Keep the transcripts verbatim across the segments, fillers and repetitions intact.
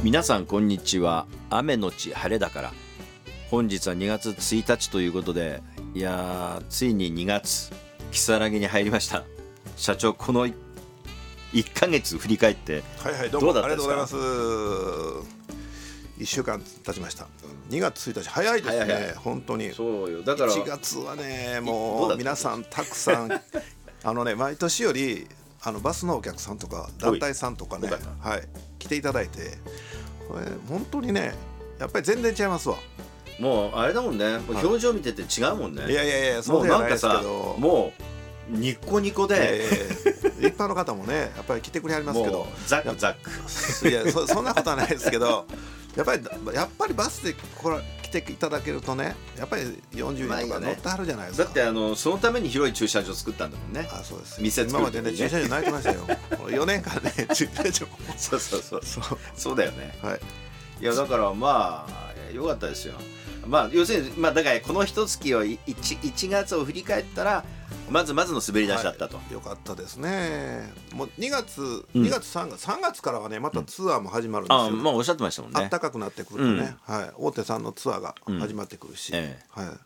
皆さんこんにちは。雨のち晴れだから本日はにがつついたちということで、いやーついににがつ如月に入りました。社長、このいっかげつ振り返ってはいはい、どうもどうだありったですか？ がとうございます。いっしゅうかん経ちました。にがつついたち早いですね。 早い早い本当に。 そうよ。だからいちがつはね、 どうもうだった皆さんたくさんあのね、毎年よりあのバスのお客さんとか団体さんとかね、はい、来ていただいて、これ本当にね、やっぱり全然違いますわ。 もうあれだもんね、もう表情見てて違うもんね。 いやいやいや、 もそううじゃないですけなんかさ、 ど、 もうニッコニコで、 えー、一般の方もね、やっぱり来てくれはりますけど、 もうザックザック。 いや そ, そんなことはないですけど、やっぱりやっぱりバスでこら来ていただけるとね、やっぱりよんじゅうにんとか乗ってはるじゃないですか。 だってあのそのために広い駐車場作ったんだもんね。 あ、そうです。 店作今までね、 る時にね駐車場泣いてましたよ。よねんかんね、駐車場。 そうそうそうそうそうだよね。 はい。 いやだからまあ良かったですよ。まあ要するに、まあだからこの一月を 1, いちがつを振り返ったらまずまずの滑り出しだったと、 はい、よかったですね。もうにがつ、 うん、 にがつさんがつさんがつからはね、またツアーも始まるんですよ、 うん、あまあおっしゃってましたもんね。 暖かくなってくるとね、うん、はい、大手さんのツアーが始まってくるし、うん、ええ、はい、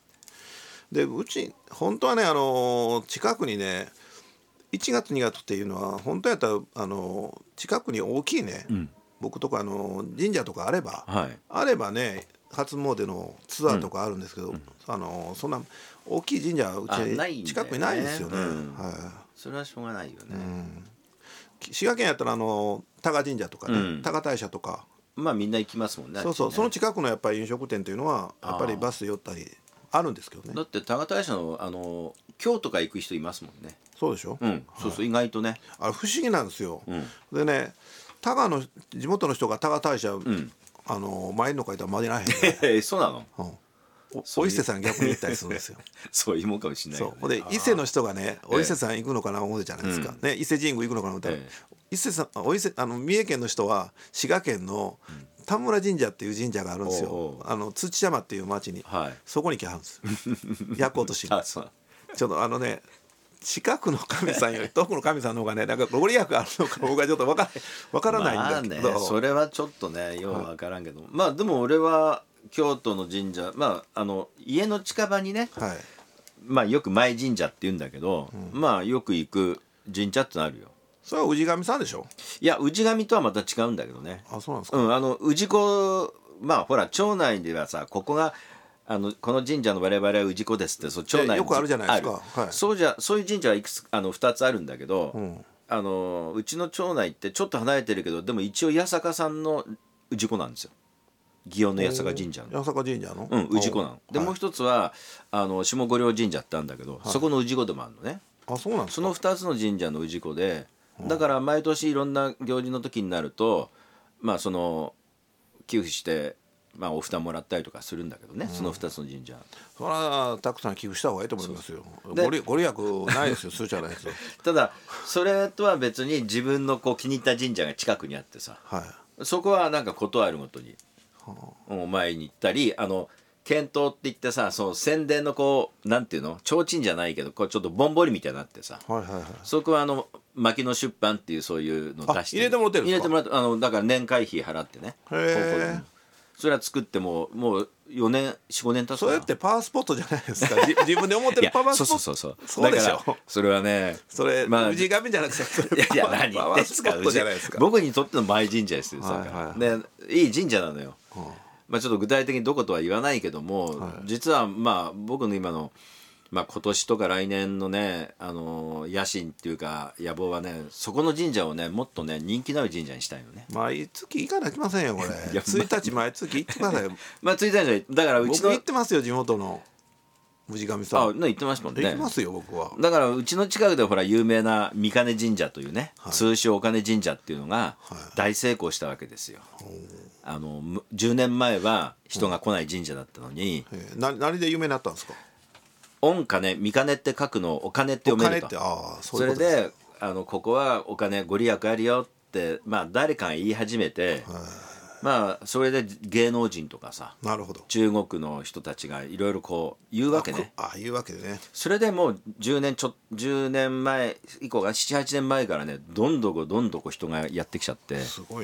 でうち本当はね、あのー、近くにね、いちがつにがつっていうのは本当やったら、あのー、近くに大きいね、うん、僕とか、あのー、神社とかあれば、はい、あればね、初詣のツアーとかあるんですけど、うん、あのー、そんな大きい神社はうち近くにないですよね。うん、はい、 それはしょうがないよね。うん、 滋賀県やったらあの多賀神社とかね、うん、多賀大社とか、 まあみんな行きますもんね。 そうそう、 ね、 その近くのやっぱり飲食店というのはやっぱりバスで寄ったりあるんですけどね。 だって多賀大社のあの京都から行く人いますもんね。 そうでしょ。 うん、そうそう、はい、意外とね。 あれ不思議なんですよ。うん、でね、多賀の地元の人が多賀大社、うん、あの参るのかいったら参らへん。 そうなの。うん、 お伊勢さん逆に行ったりするんですよ。 そういうもんかもしれないよね。 そうで伊勢の人がね、お伊勢さん行くのかな思うじゃないですか、ええね、伊勢神宮行くのかな思ったら、ええ、伊勢さんお伊勢あの三重県の人は滋賀県の田村神社っていう神社があるんですよ。おうおう、あの土山っていう町に、はい、そこに来はるんですよ。焼こうとしに。ちょっとあのね、近くの神さんより遠くの神さんの方がね、なんかご利益あるのか僕はちょっと分からない分からないんだけど、 まあね、それはちょっとねよう分からんけど、はい、まあでも俺は京都の神社、まああの家の近場にね、はい、まあよく前神社って言うんだけど、うん、まあよく行く神社ってのあるよ。 それは氏神さんでしょ。 いや氏神とはまた違うんだけどね。 あ、そうなんですか。 うん、あの氏子、まあほら町内ではさ、ここがあのこの神社の我々は氏子ですって、そう町内によくあるじゃないですか。はい、 そうじゃそういう神社はいくつあのふたつあるんだけど、うん、あのうちの町内ってちょっと離れてるけど、でも一応八坂さんの氏子なんですよ。祇園の八坂神社の八坂神社のうん氏子なので、はい、もう一つはあの下御陵神社ってあるんだけど、はい、そこの氏子でもあるのね。 あ、そうなんですか。 そのふたつの神社の氏子で、だから毎年いろんな行事の時になると、まあその寄付してまあお札もらったりとかするんだけどね、うん、そのふたつの神社。 それはたくさん寄付した方がいいと思いますよ。ご利ご利益ないですよ。数じゃないですよ。 ただそれとは別に自分のこう気に入った神社が近くにあってさ、はい、そこはなんかことあるごとにお前に行ったり、あの検討って言ってさ、その宣伝のこうなんていうの、提灯じゃないけどこうちょっとぼんぼりみたいになってさ、はいはいはい、そこはあの牧野出版っていうそういうのを出して入れてもらってるんですか。 入れてもらって、あのだから年会費払ってね。へー、それは作ってももうよねんよん、ごねん経つかな。 それってパワースポットじゃないですか。自分で思ってるパワースポット。 そうそうそうそう。 そうでしょ。 だからそれはね、 それ、まあ、氏神じゃなくて、 いやいや何言ってんすか。僕にとっての前神社ですよ。はいはい、でいい神社なのよ。はあ、まあちょっと具体的にどことは言わないけども、はい、実はまあ僕の今のまあ今年とか来年のね、あのー、野心っていうか野望はね、そこの神社をねもっとね人気のある神社にしたいのね。 毎月行かなきませんよこれ。ついたち毎月行ってくださいよ。 まあついたちだからうちの僕行ってますよ、地元の氏神さん。 あ、ね、行ってましたもんね。 行きますよ僕は。 だからうちの近くでほら有名な三金神社というね、はい、通称お金神社っていうのが大成功したわけですよ。はい、あのじゅうねんまえは人が来ない神社だったのに、 うん、な何で有名になったんですか。 御金、三金って書くのお金って読めると。 あ、そういうことです。それであのここはお金ご利益あるよって、まあ、誰かが言い始めて、まあそれで芸能人とかさ、 なるほど、 中国の人たちがいろいろこう言うわけね。 ああ言うわけでね。 それでもうじゅうねんちょじゅうねんまえ以降がななはちねんまえからね、どんどこどんどこ人がやってきちゃって、 すごいな。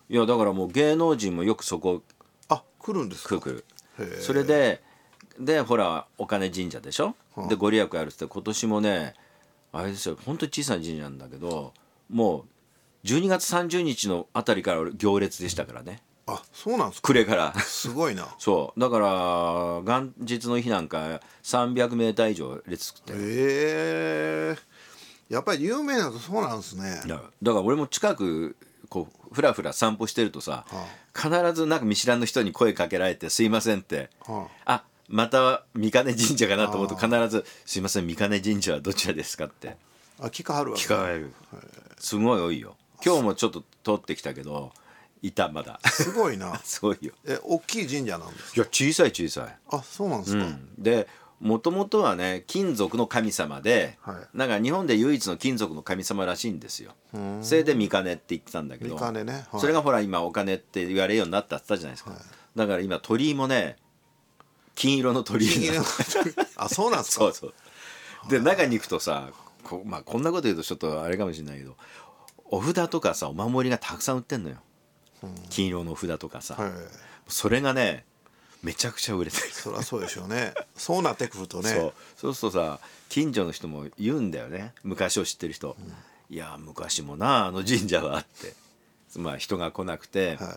いやだからもう芸能人もよくそこあ来るんですか。 来る来る。それででほらお金神社でしょ、はあ、でご利益あるって今年もねあれですよ、ほんとに小さな神社なんだけどもうじゅうにがつさんじゅうにちのあたりから行列でしたからね。 あそうなんですか。 暮れからすごいなそうだから元日の日なんかさんびゃくメーター以上列作ってる。 へえやっぱり有名なとそうなんですね。 いやだから俺も近くこうふらふら散歩してるとさ、はあ、必ずなんか見知らぬ人に声かけられて「すいません」って、はあ、あまた三金神社かなと思うと必ず「すいません三金神社はどちらですか?」ってあ聞かはるわけ。 聞かれる。すごい多いよ。今日もちょっと通ってきたけどいたまだ。 すごいなすごいよ。 え大きい神社なんですか。 いや小さい小さい。 あそうなんですか、うん、 でもともとはね金属の神様で、はい、なんか日本で唯一の金属の神様らしいんですよ。それで三金って言ってたんだけど、 三金ね、はい、 それがほら今お金って言われるようになったって言ったじゃないですか、はい、だから今鳥居もね金色の鳥居なあそうなんですか。 そうそうで中に行くとさ こ,、まあ、こんなこと言うとちょっとあれかもしれないけどお札とかさお守りがたくさん売ってんのよ、うん、金色のお札とかさ、はい、それがねめちゃくちゃ売れてる。 そりゃそうでしょうね。そうなってくるとね。 そうそうするとさ近所の人も言うんだよね昔を知ってる人、うん、いや昔もなあの神社はあってまあ人が来なくて、はい、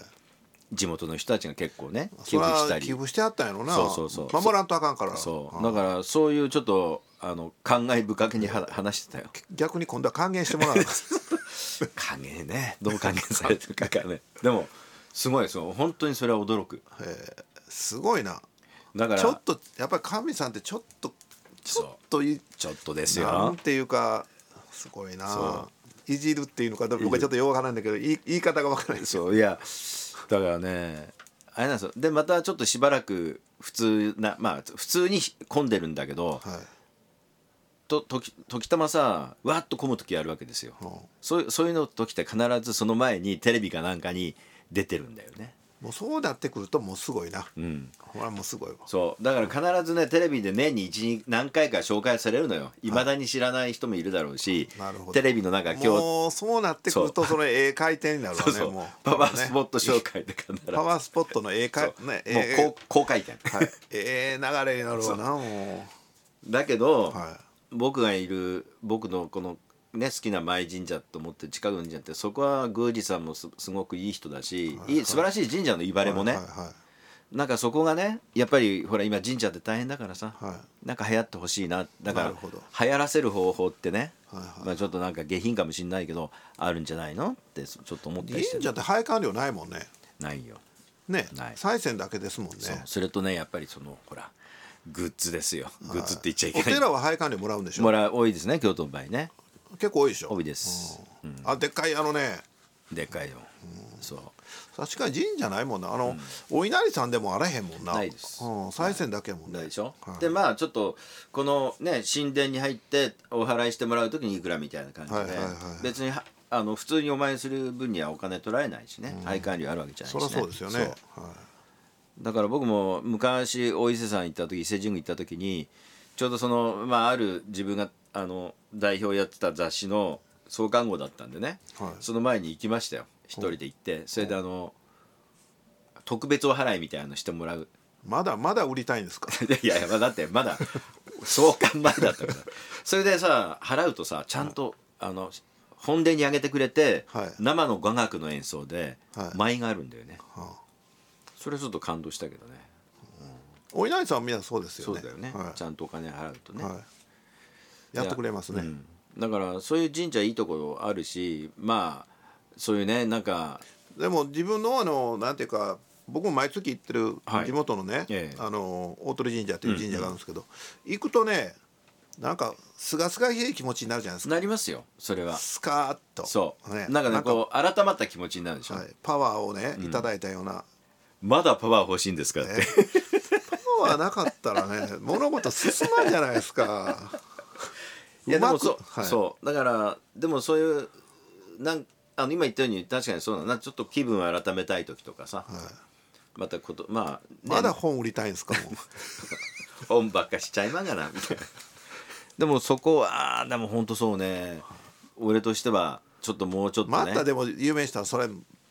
地元の人たちが結構ね寄付したり寄付してあったんやろな。 そうそうそう守らんとあかんから。 そうだからそういうちょっとあの感慨深けには話してたよ。 逆に今度は還元してもらう還元ねどう還元されてるかからねでもすごいですよ本当にそれは驚く。 へえすごいな。 だからちょっとやっぱり神さんってちょっとちょっといちょっとですよなんていうかすごいないじるっていうのか僕はちょっとよくわからないんだけど言い、言い方がわからないですよ。 そういやだからねあれなんですよ。でまたちょっとしばらく普通なまあ普通に混んでるんだけど、はい、と時時たまさわっと混む時あるわけですよ、うん、そうそういうの時って必ずその前にテレビかなんかに出てるんだよね。 もうそうなってくるともうすごいな、うん、ほらもうすごいわ。 そうだから必ずねテレビで年にいち何回か紹介されるのよ。いまだに知らない人もいるだろうし、はい、テレビの中今日もうそうなってくるとその絵回転になるわね。そうそうもうパワースポット紹介で必ずパワースポットの絵回転ねえもう高回転、 はい、ええ流れになるわなもう。だけど、はい、僕がいる僕のこのね、好きな舞神社と思って近くの神社ってそこは宮司さんも す, すごくいい人だし、はいはい、いい素晴らしい神社のいばれもね、はいはいはい、なんかそこがねやっぱりほら今神社って大変だからさ、はい、なんか流行ってほしいな。だから流行らせる方法ってね、はいはい、まあ、ちょっとなんか下品かもしれないけどあるんじゃないのってちょっと思ったりして。 神社って拝観料ないもんね。 ないよね、賽銭だけですもんね。 そうそれとねやっぱりそのほらグッズですよ。グッズって言っちゃいけない。 お寺は拝観料もらうんでしょ。 もらう多いですね京都の場合ね。 結構多いでしょ。 多いです、 うんうん、あでっかいあのねでっかいよ、うん、そう確かに神社ないもんな。あの、うん、お稲荷さんでもあらへんもんな。 ないです、 うん、賽銭だけやもんね。 ないでしょ、はい、でまあちょっとこのね神殿に入ってお祓いしてもらう時にいくらみたいな感じで、はいはいはい、別にあの普通にお参りする分にはお金取られないしね、拝観料あるわけじゃないしね。 そりゃそうですよね、はい、 だから僕も昔大伊勢さん行った時伊勢神宮行った時にちょうどその、まあ、ある自分があの代表やってた雑誌の創刊号だったんでね、はい、その前に行きましたよ一人で行って。それであの特別お祓いみたいなのしてもらう。 まだまだ売りたいんですか。 いやいやだってまだ創刊前だったからそれでさ払うとさちゃんと、はい、あの本殿にあげてくれて、はい、生の雅楽の演奏で、はい、舞があるんだよね、はあ、それちょっと感動したけどね、 うん、お稲荷さんはみんなそうですよね。 そうだよね、はい、ちゃんとお金払うとね、はい、 やってくれますね、うん、 だからそういう神社いいところあるし、まあそういうねなんかでも自分のあのなんていうか僕も毎月行ってる地元のね、はいええ、あの大鳥神社という神社があるんですけど、うんうん、行くとねなんかすがすがしい気持ちになるじゃないですか。 なりますよそれは。 スカーッとそう、ね、なんかねこう改まった気持ちになるでしょ、はい、 パワーをねいただいたような、 うん、まだパワー欲しいんですかって、ね、 パワーなかったらね物事進まんじゃないですか。 いやでもそう、はい、そうだからでもそういうなんあの今言ったように確かにそうだな。ちょっと気分を改めたい時とかさ、はい、またことまあ、ね、 まだ本売りたいんですかもう本ばっかしちゃいまんがなみたいな。でもそこはでも本当そうね俺としてはちょっともうちょっとねまたでも有名人はそれ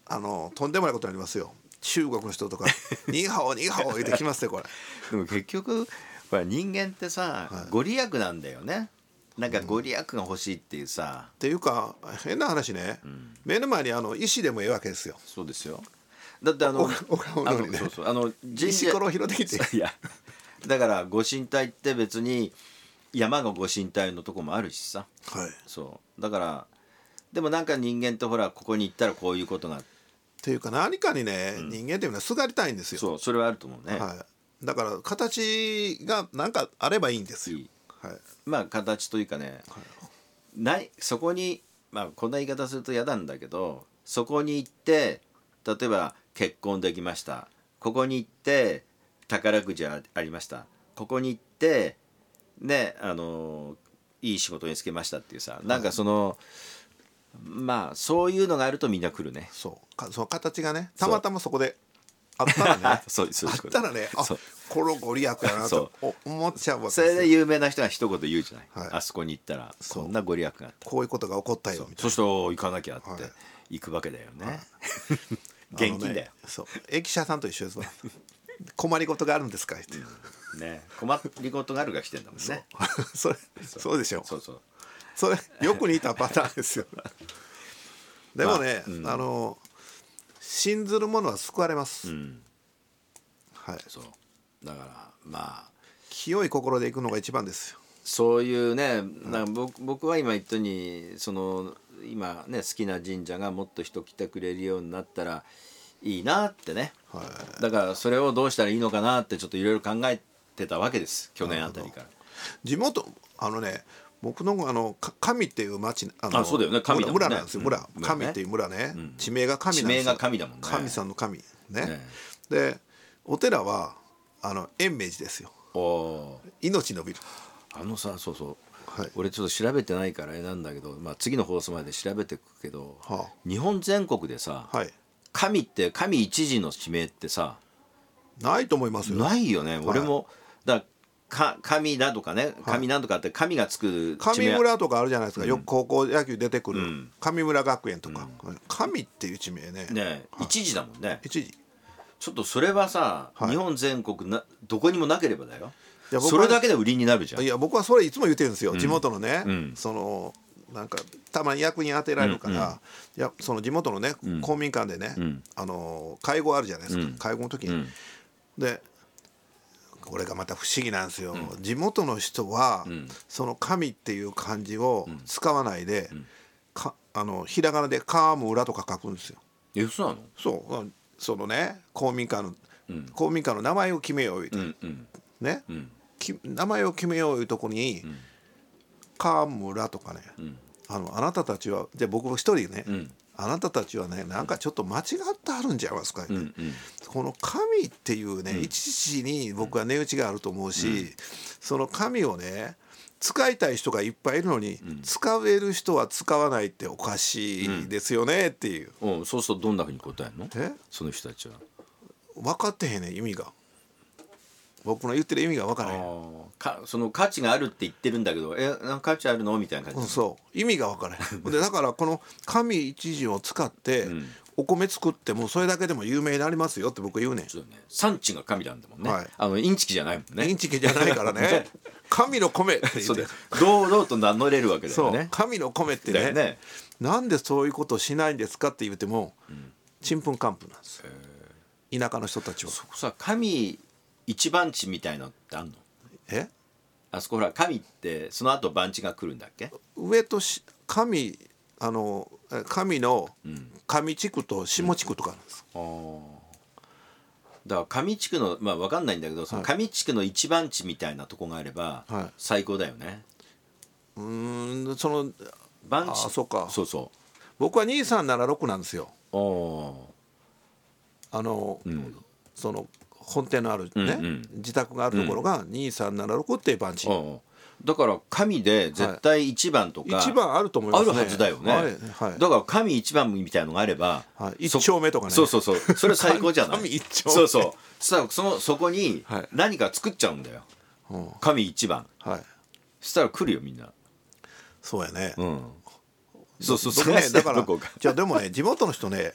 あのとんでもないことになりますよ。中国の人とかニーハオニーハオ言ってきますねこれ。 でも結局ほら人間ってさ、はい、ご利益なんだよね。なんかご利益が欲しいっていうさ、 うん、っていうか変な話ね、うん、目の前にあの石でもいいわけですよ。 そうですよ。だってあの石ころを拾ってきて、 いやだからご神体って別に山がご神体のとこもあるしさ、 はい、 そうだからでもなんか人間ってほらここに行ったらこういうことがっていうか何かにね、うん、人間っていうのはすがりたいんですよ。 そうそれはあると思うね、 はい、だから形がなんかあればいいんですよ。いい、はい、 まあ形というかね、はい、ないそこにまあこんな言い方すると嫌なんだけど、そこに行って例えば結婚できました、ここに行って宝くじありました、ここに行ってねあのいい仕事に就けましたっていうさ、なんかその、はい、まあそういうのがあるとみんな来るね。 そうか、その形がねたまたまそこであったらねそうそうあったらね、あこのご利益やなと思っちゃうわけですよ。それで有名な人が一言言うじゃない、はい、あそこに行ったらこんなご利益があった、 こういうことが起こったよみたいな、 そうすると行かなきゃって、はい、行くわけだよね、はい、現金だよ、ね、 そう駅舎さんと一緒ですわ困りごとがあるんですかって、 うん、ね困りごとがあるが来てんだもんねそれそうでしょ。 そうそうそれよく似たパターンですよでもね、まあうん、あの信ずる者は救われます、うん、はい、 そうだからまあ清い心でいくのが一番ですよ。 そういうね、なんか 僕, 僕は今言ったようにその今ね好きな神社がもっと人来てくれるようになったらいいなってね、はい、だからそれをどうしたらいいのかなってちょっといろいろ考えてたわけです、去年あたりから。 地元あのね僕のあの上っていう町あのあそうだよね上だもんね、 村なんですよ、村、うん、上っていう村ね、うん、地名が上なんですよ。 地名が上だもんね。 神さんの神ね、ねでお寺はあの延命寺ですよ。お命のびるあのさそうそう、はい、俺ちょっと調べてないからあれなんだけど、まあ、次の放送まで調べていくけど、はあ、日本全国でさ、はい、神って神一時の地名ってさないと思いますよ。 ないよね、はい、俺もだか神だとかね、神なんとかって神がつく地名、神村とかあるじゃないですか、うん、よく高校野球出てくる、うん、神村学園とか、うん、神っていう地名ねね、はい、一時だもんね。 一時ちょっとそれはさ、はい、日本全国などこにもなければだよ。いやそれだけで売りになるじゃん。 いや僕はそれいつも言ってるんですよ、うん、地元のね、うん、そのなんかたまに役に当てられるから、うんうん、いやその地元のね、うん、公民館でね、うん、あの会合あるじゃないですか、うん、会合の時に、うん、でこれがまた不思議なんですよ、うん、地元の人は、うん、その神っていう漢字を使わないで、うん、かあのひらがなで川も裏とか書くんですよ。 えそうなの？ そうそのね公民館の、うん、公民館の名前を決めよう言うて、うんうん、ね、うん、名前を決めよういうとこに、うん、川村とかね、うん、あのあなたたちはじゃあ僕も一人ね、うん、あなたたちはねなんかちょっと間違ってあるんちゃいますか、ね、うんうん、この神っていうね、うん、一時に僕は値打ちがあると思うし、うん、その神をね使いたい人がいっぱいいるのに、うん、使える人は使わないっておかしいですよねっていう、 うん、そうするとどんなふうに答えるの？えその人たちは分かってへんねん意味が。僕の言ってる意味が分からへん。 かその価値があるって言ってるんだけどえ価値あるのみたいな感じ、 そう意味が分からへんでだからこの神一字を使ってお米作ってもそれだけでも有名になりますよって僕言うねん。 そうね、産地が神なんだもんね、はい、あのインチキじゃないもんね。 インチキじゃないからね神の米って言うて堂々と名乗れるわけだよね。 そう神の米って ね, ねなんでそういうことをしないんですかって言うてもちんぷんかんぷんなんです、田舎の人たちは。 そこさ神一番地みたいのってあんの？えあそこほら神ってその後番地が来るんだっけ？ 上とし神あの神の上地区と下地区とかなんです、うん、あだから上地区のまあ分かんないんだけどその上地区の一番地みたいなとこがあれば最高だよね、はい、 うーんその番地あそうかそうそう僕はにさんななろくなんですよ。あの、うん、その本店のあるね、うんうん、自宅があるところがにさんななろくっていう番地、うん、 だから神で絶対いちばんとか、 はい、いちばんあると思いますね。 あるはずだよね、はいはい、だから神いちばんみたいのがあれば、 はい、いち丁目とかね。 そうそうそうそれ最高じゃない神いち丁目そうそうさそのそこに何か作っちゃうんだよ、はい、神いちばん、はい、そしたら来るよみんな。 そうやね、 うん、そうそうそう、 ね、だからじゃあでもね地元の人ね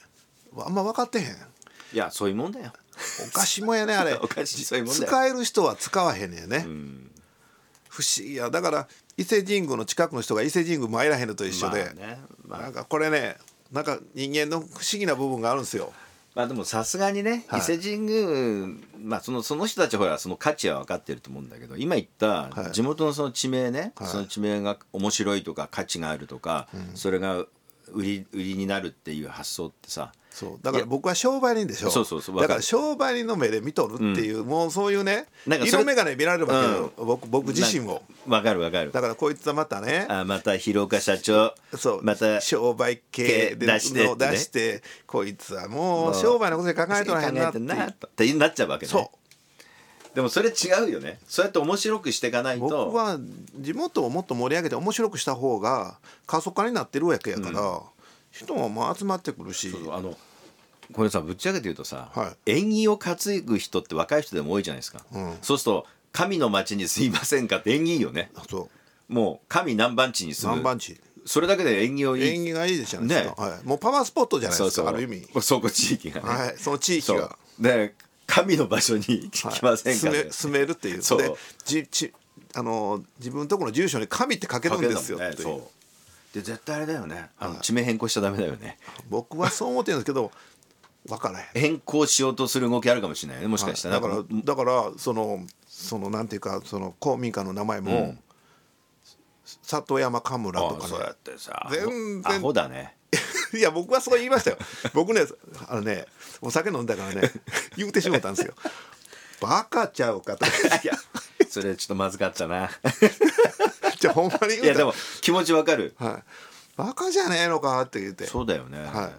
あんま分かってへん。 いやそういうもんだよ。 お菓子もやねあれお菓子そういうもんだよ。 使える人は使わへんねんね、 うん、 不思議や。だから伊勢神宮の近くの人が伊勢神宮参らへんのと一緒で、 まあねまあ、 なんかこれねなんか人間の不思議な部分があるんですよ。 まあでもさすがにね、はい、伊勢神宮、まあ、そのその人たちほらその価値は分かってると思うんだけど、今言った地元のその地名ね、はい、その地名が面白いとか価値があるとか、はい、それが売り売りになるっていう発想ってさ、 そうだから僕は商売人でしょ。 そうそうそう、 だから商売人の目で見とるっていう、うん、もうそういうね色眼鏡見られるわけよ、うん、僕, 僕自身を。 分かる分かる。 だからこいつはまたね、 あまた広岡社長そうまた商売系で出して、ね、出してこいつはもう商売のことで考えとらへんなってってなっちゃうわけね。そうでもそれ違うよね。そうやって面白くしていかないと。 僕は地元をもっと盛り上げて面白くした方が過疎化になってるわけやから、うん、人もまあ集まってくるし。 そうそう、あのこれさぶっちゃけて言うとさ、 はい、 縁起を担ぐ人って若い人でも多いじゃないですか、うん、そうすると神の町にすいませんかって縁起いいよね。 そうもう神何番地に住む何番地それだけで縁起をいい縁起がいいじゃないですか、ねはい、もうパワースポットじゃないですか。そうそうある意味そこ地域がね、 はい、その地域がで神の場所に来ませんか、 はい、住め、住めるっていうそうでじちあの自分のところの住所に神って書けるんですよ、ね、っていう。そうで絶対あれだよね、あの地名変更しちゃダメだよね。 僕はそう思ってるんですけど分からへん。 変更しようとする動きあるかもしれないね、もしかしたら。 だからだからそのそのなんていうかその公民館の名前も、うん、里山神村とかね。 そうやってさ全然アホだね。 いや僕はそう言いましたよ。僕ねあのねお酒飲んだからね言うてしまったんですよ。バカちゃうかと。いやそれちょっとまずかったな。 じゃあほんまに言うた。 いやでも気持ちわかる、 はい、バカじゃねえのかって言って。 そうだよね、 はい、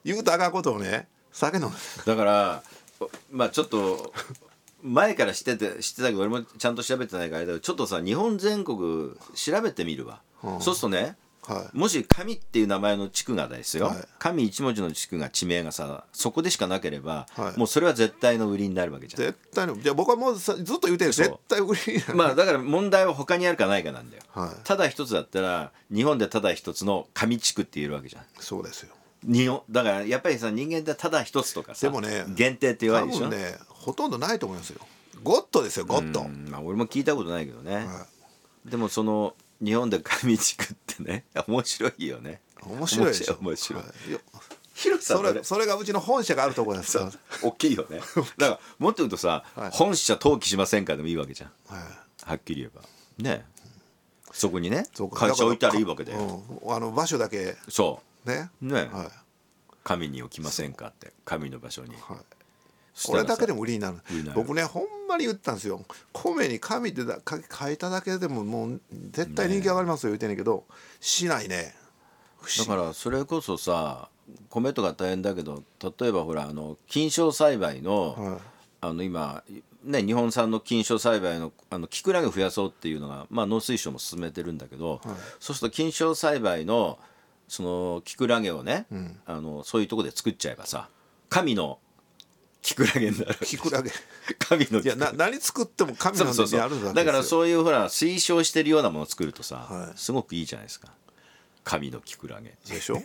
言うたらあかんことをね酒飲んで。 だからまあちょっと前から知ってて知ってたけど俺もちゃんと調べてないからあれだけど、ちょっとさ日本全国調べてみるわ、うん、そうするとね、はい、もし神っていう名前の地区がですよ、はい、神一文字の地区が地名がさそこでしかなければ、はい、もうそれは絶対の売りになるわけじゃん。 絶対の。じゃあ僕はもうずっと言うてる絶対売りになる。 まあだから問題は他にあるかないかなんだよ、 はい、 ただ一つだったら日本でただ一つの神地区って言えるわけじゃん。 そうですよ。 日本だからやっぱりさ人間ってただ一つとかさでも、ね、 限定って言われるでしょ。 多分ねほとんどないと思いますよ。ゴッドですよゴッド。 まあ、俺も聞いたことないけどね、はい、でもその日本で神地区ってね面白いよね。 面白いでしょ。 面白い、はい、 広さそれそれがうちの本社があるところですから。 大きいよね。だからもっと言うとさ、はい、本社登記しませんかでもいいわけじゃん、はい、はっきり言えばね。そこにね会社置いたらいいわけだよ、 うん、あの場所だけそうねね、はい、神に置きませんかって神の場所に、はい、 これだけでも売りになる。僕ねほんまに言ったんですよ。米に神ってだ書いただけでももう絶対人気上がりますよ言うてんねんけど、しないね。 だからそれこそさ米とか大変だけど例えばほらあの菌床栽培の、はい、あの今ね日本産の菌床栽培のあのキクラゲを増やそうっていうのが、まあ、農水省も進めてるんだけど、はい、そうすると菌床栽培のそのキクラゲをね、うん、あのそういうとこで作っちゃえばさ神のキクラゲになる。 キクラゲ神のいやな何作っても神のにあるわけですよ。そうそうそうだからそういうほら推奨してるようなものを作るとさ、はい、すごくいいじゃないですか。神のキクラゲでしょ、はい、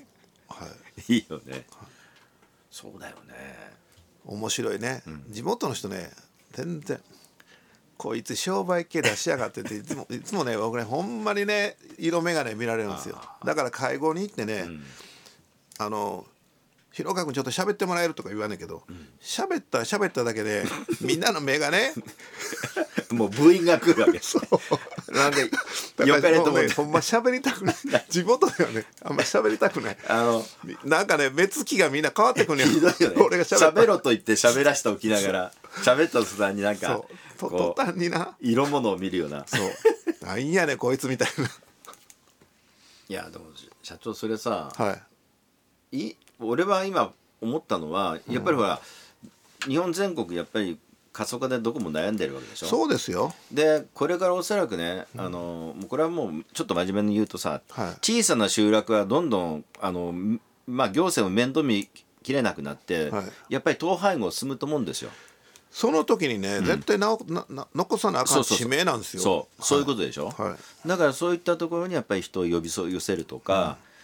いいよね、はい、そうだよね。 面白いね、うん、地元の人ね全然こいつ商売系出しやがってっていつもいつもね僕ねほんまにね色眼鏡見られるんですよ。だから会合に行ってね、うん、あの広川君ちょっと喋ってもらえるとか言わねえけど喋、うん、ったら喋っただけでみんなの目がねもう部員が来るわけですなんでよかれと思って、 ね、ほんま喋りたくない地元ではねあんま喋りたくないあのなんかね目つきがみんな変わってくるねひどいよね。俺が喋ろと言って喋らしておきながら喋った途端になんかそう途端にな色物を見るようなそうなんやねこいつみたいな。 いやでも社長それさ、 はい、 い俺は今思ったのはやっぱりほら、うん、日本全国やっぱり過疎化でどこも悩んでるわけでしょ。 そうですよ。 でこれからおそらくね、うん、あのもうこれはもうちょっと真面目に言うとさ、はい、小さな集落はどんどんあの、まあ、行政も面倒見きれなくなって、はい、やっぱり統廃合進むと思うんですよ。 その時にね、うん、絶対ななな残さなあかん使命なんですよ。 そうそう、そういうことでしょ、はい、だからそういったところにやっぱり人を呼び寄せるとか、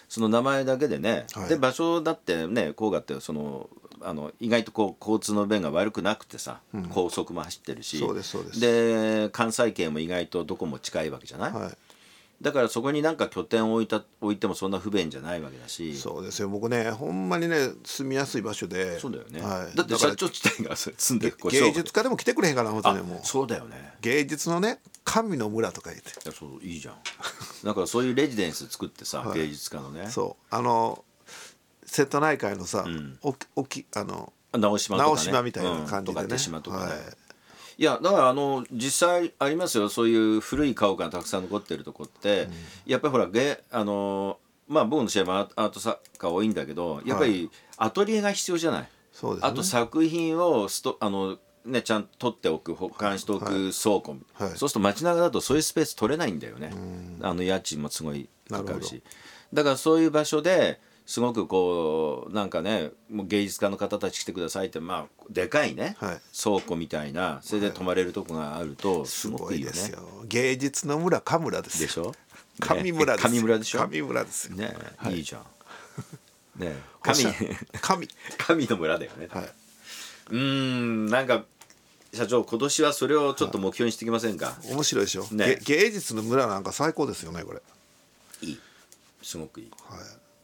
その名前だけでね、 はい、 で場所だってね甲賀ってそのあの意外とこう交通の便が悪くなくてさ、うん、高速も走ってるし、 そうですそうです。 で関西圏も意外とどこも近いわけじゃない、はい、だからそこになんか拠点を置いた置いてもそんな不便じゃないわけだし。 そうですよ。僕ねほんまにね住みやすい場所で。 そうだよね、 はい、 だって社長自体が住んでる芸術家でも来てくれへんかな本当に。もうそうだよね、 芸術のね神の村とか言って。 いやそういいじゃんだからそういうレジデンス作ってさ、はい、芸術家のね。 そうあの瀬戸内海のさ、うん、おおきあの直島とかね、 直島みたいな感じでね、うん、とか手島とかね、はい、いやだからあの実際ありますよそういう古い家屋がたくさん残ってるとこって、うん、やっぱりほらゲあのまあ僕の試合もアート作家多いんだけどやっぱりアトリエが必要じゃない、はい、そうですね、あと作品をストあのね、ちゃんと取っておく保管しておく倉庫、はいはい、そうすると街中だとそういうスペース取れないんだよね、うん、あの家賃もすごいかかるし、だからそういう場所ですごくこうなんかねもう芸術家の方たち来てくださいってまあでかいね、はい、倉庫みたいなそれで泊まれるとこがあるとすごくいいよね、はい、すごいですよ。芸術の村神村ですよ。でしょ、神村ですよ。神村でしょ。神村ですよね、はい、いいじゃんね神神神の村だよね、はい、うーんなんか社長今年はそれをちょっと目標にしてきませんか、はい、面白いでしょ、ね、芸術の村なんか最高ですよねこれ。いいすごくいい、はい、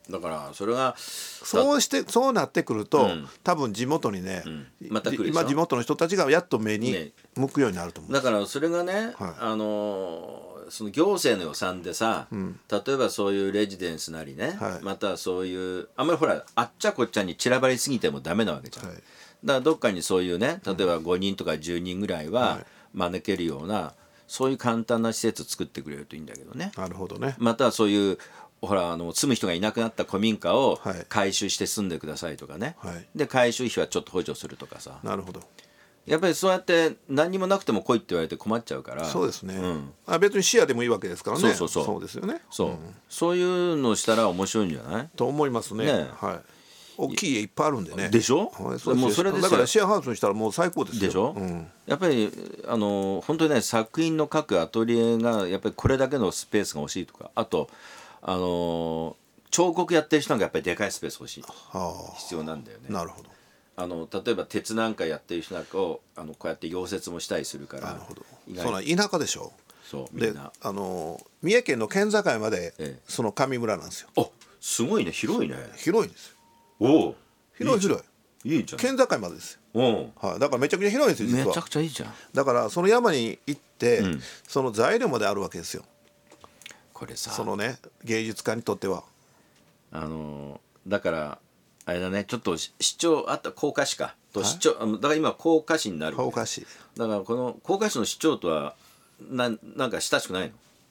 だからそれがそうしてそうなってくると、うん、多分地元にね、うん、また来るでしょ。今地元の人たちがやっと目に向くようになると思う、ね、だからそれがね、はい、あのその行政の予算でさ、うん、例えばそういうレジデンスなりね、はい、またはそういうあんまりほらあっちゃこっちゃに散らばりすぎてもダメなわけじゃん、はい、だからどっかにそういうね例えばごにんとかじゅうにんぐらいは招けるような、はい、そういう簡単な施設を作ってくれるといいんだけどね。なるほどね。またはそういうほらあの住む人がいなくなった古民家を改修して住んでくださいとかね、はい、で改修費はちょっと補助するとかさ。なるほど。やっぱりそうやって何にもなくても来いって言われて困っちゃうから。そうですね、うん、あ別に視野でもいいわけですからね。そうそうそうそうですよね。そう、うん、そういうのしたら面白いんじゃないと思いますね。ね、はい、大きい家いっぱいあるんでね。でしょ、はい、そうもうそれですよ。だからシェアハウスにしたらもう最高ですよ。でしょ、うん、やっぱりあの本当にね作品の各アトリエがやっぱりこれだけのスペースが欲しいとか、あとあの彫刻やってる人がやっぱりでかいスペース欲しい、はあ、必要なんだよね。なるほど。あの例えば鉄なんかやってる人なんかをあのこうやって溶接もしたりするから。なるほど。その田舎でしょ。そうみんなであの三重県の県境まで、ええ、その上村なんですよ。あすごいね、広いね。広いんですよ。おお広い広いいいじゃん。県境までですよ。お、はい、だからめちゃくちゃ広いんですよ実は。めちゃくちゃいいじゃん。だからその山に行って、うん、その材料まであるわけですよ。これさそのね芸術家にとってはあのだからあれだね、ちょっと市長あった甲賀市かと市長、だから今甲賀市になる。甲賀市だからこの甲賀市の市長とはななんか親しくないの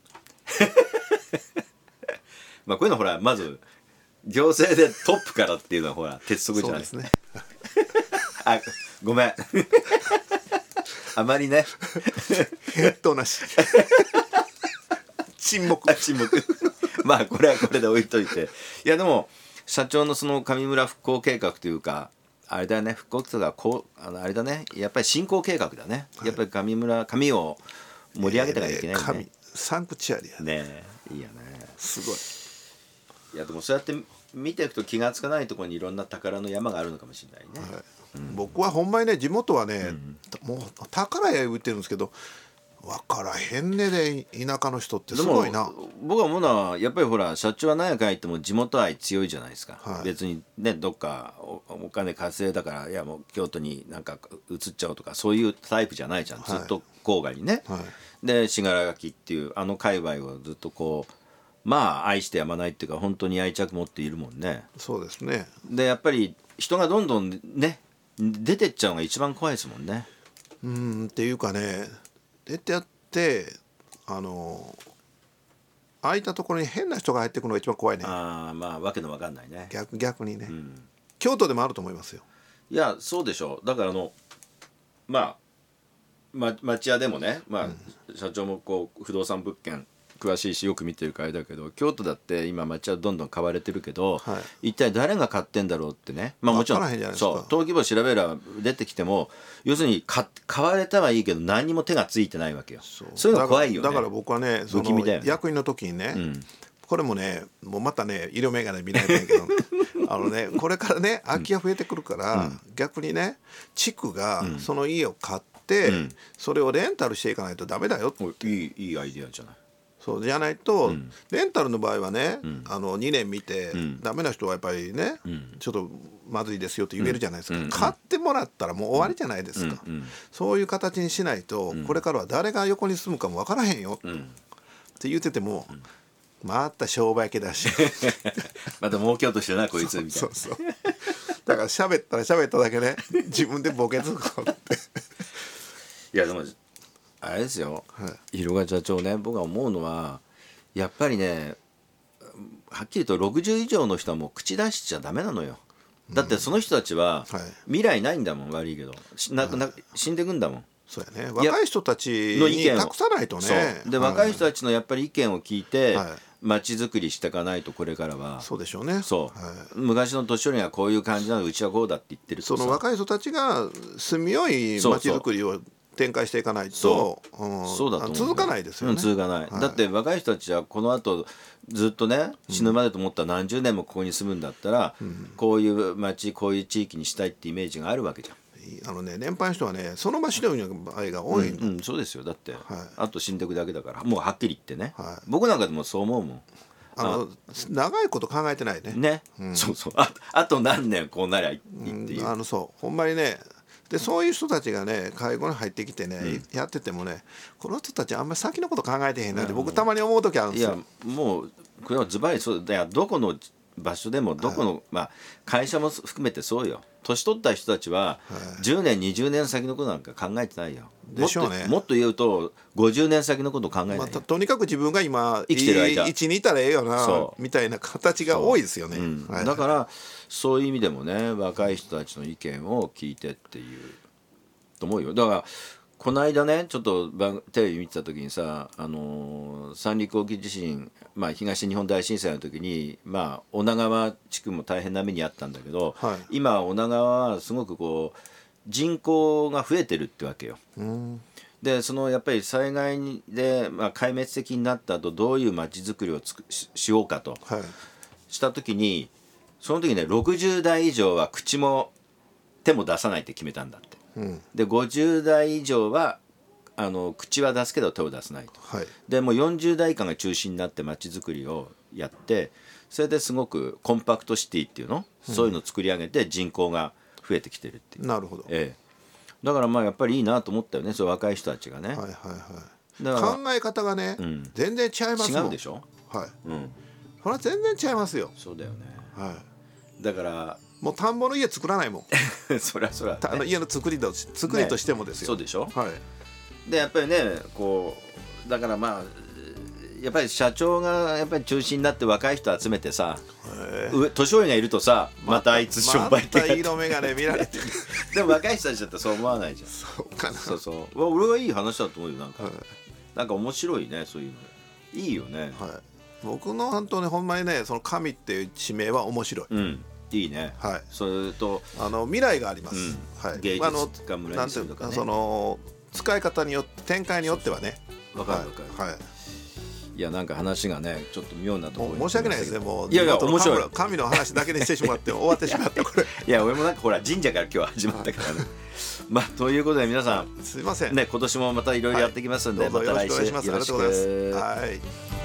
まあこういうのほらまず行政でトップからっていうのはほら鉄則じゃないですねあごめんあまりねヘッドなし沈黙沈黙まあこれはこれで置いといて、いやでも社長のその上村復興計画というかあれだよね、復興とかこうあのあれだね、やっぱり振興計画だね、はい、やっぱり上村上を盛り上げていかなきゃいけないよね、えー、上サンクチュアリアねえいいよねすごい。いやでもそうやって見ていくと気がつかないところにいろんな宝の山があるのかもしれないね、はい、うん、僕はほんまにね地元はね、うん、もう宝屋言ってるんですけど分からへんねで田舎の人ってすごいな。僕は思うのはやっぱりほら社長は何やかん言っても地元愛強いじゃないですか、はい、別にねどっか お, お金稼いだからいやもう京都になんか移っちゃおうとかそういうタイプじゃないじゃん、はい、ずっと郊外にね、はい、で信楽垣っていうあの界隈をずっとこうまあ愛してやまないっていうか本当に愛着持っているもんね。そうですね。でやっぱり人がどんどんね出てっちゃうのが一番怖いですもんね。うんっていうかね出てやってあの空いたところに変な人が入ってくるのが一番怖いね。ああまあわけのわかんないね。逆逆にね、うん、京都でもあると思いますよ。いやそうでしょう。だからあのまあ、ま、町屋でもね、まあうん、社長もこう不動産物件詳しいしよく見てるからあれだけど京都だって今町はどんどん買われてるけど、はい、一体誰が買ってんだろうってね、まあもちろんそう登記簿調べれば出てきても要するに買われたはいいけど何にも手がついてないわけよ。そう、そういうの怖いよね。だから、だから僕はねその役員の時にね、うん、 これもねもうまたね色眼鏡見ないといけんけどあのねこれからね空き家増えてくるから、うん、逆にね地区がその家を買って、うん、それをレンタルしていかないとダメだよって、 いい、いいアイデアじゃない。 そうじゃないと、うん、レンタルの場合はね、うん、あのにねん見て、うん、ダメな人はやっぱりね、うん、ちょっとまずいですよって言えるじゃないですか、うん、買ってもらったらもう終わりじゃないですか、うんうん、そういう形にしないと、うん、これからは誰が横に住むかも分からへんよ、うん、って言ってても、うん、また商売系だしまた儲けようとしてなこいつみたいな。 そうそうそうだから喋ったら喋っただけね自分でボケつこうっていやでもあれですよ、はい、広川社長ね、僕が思うのはやっぱりねはっきりとろくじゅう以上の人はもう口出しちゃダメなのよ。だってその人たちは未来ないんだもん、悪いけどなな死んでくんだもん。 そうやね、若い人たちに託さないとね。 そうで、はい、若い人たちのやっぱり意見を聞いて、はい、街づくりしていかないとこれからは。 そうでしょうね。 そう、はい、昔の年寄りがこういう感じなの、うちはこうだって言ってるとその若い人たちが住みよい街づくりを展開していかないとそう、うん、そうだと思う続かないですよね、 うん、続かない、はい、だって若い人たちはこの後ずっとね死ぬまでと思ったら何十年もここに住むんだったら、うん、こういう町こういう地域にしたいってイメージがあるわけじゃん。 あのね、年配の人はねその場しのぎの場合が多い、 うんうん、そうですよ。だって、はい、あと死んでいくだけだからもうはっきり言ってね、はい、僕なんかでもそう思うもん。 あの長いこと考えてないね。 ね、うん、そうそう あ, あと何年こうなりゃいいっていう、 うん、あのそうほんまにね。でそういう人たちがね介護に入ってきてね、うん、やっててもねこの人たちあんまり先のこと考えてへんなって僕たまに思う時あるんですよ。 いやもうこれはズバリそうだよ。どこの場所でもどこの、はい、まあ、会社も含めてそうよ。年取った人たちはじゅうねんにじゅうねん先のことなんか考えてないよ。 でしょうね。 もっと言うとごじゅうねん先のことを考えないよ、まあ、 とにかく自分が今生きてる間位置にいたらええよなみたいな形が多いですよね、 うんはい、だからそういう意味でもね若い人たちの意見を聞いてっていうと思うよ。だからこの間ねちょっとテレビ見てた時にさ、あのー、三陸沖地震、まあ、東日本大震災の時に、まあ、女川地区も大変な目にあったんだけど、はい、今女川はすごくこう人口が増えてるってわけよ。うんでそのやっぱり災害で、まあ、壊滅的になった後どういう街づくりをつく し, しようかと、はい、した時にその時ねろくじゅう代以上は口も手も出さないって決めたんだって。うん、でごじゅう代以上はあの口は出すけど手を出さないと、はい、でもうよんじゅう代以下が中心になって街づくりをやってそれですごくコンパクトシティっていうの、うん、そういうのを作り上げて人口が増えてきてるっていう。 なるほど、 ええ、だからまあやっぱりいいなと思ったよねそう若い人たちがね、はいはいはい、 だから考え方がね、うん、全然違いますもん。 違うでしょ、 はい、うん、それは全然違いますよ。 そうだよね、はい、だからもう田んぼの家作らないもんそりゃそりゃ、ね、 あの家の作りと作りとしてもですよ、 ね、そうでしょ、 はい、 でやっぱりねこうだからまあやっぱり社長がやっぱり中心になって若い人集めてさ上年寄りがいるとさまたあいつ商売ってまた色眼鏡見られてるでも若い人たちだったらそう思わないじゃん。 そうかな。 そうそう俺はいい話だと思うよ。なんか、はい、なんか面白いねそういうのいいよね、 はい、僕の本当にほんまにねその神っていう地名は面白い、うん、 いいね、はい、それとあの未来があります、 うんはい、 芸術家村にするとかね、 その使い方によって展開によってはね分かる分かる、はいはい、いやなんか話がねちょっと妙なところ申し訳ないですね。もういやいや面白い神の話だけにしてしまって終わってしまったこれいや俺もなんかほら神社から今日始まったからねまあということで皆さんすいませんね今年もまたいろいろやってきますんで、はい、 また来週よろしくお願いします。ありがとうございます。はい。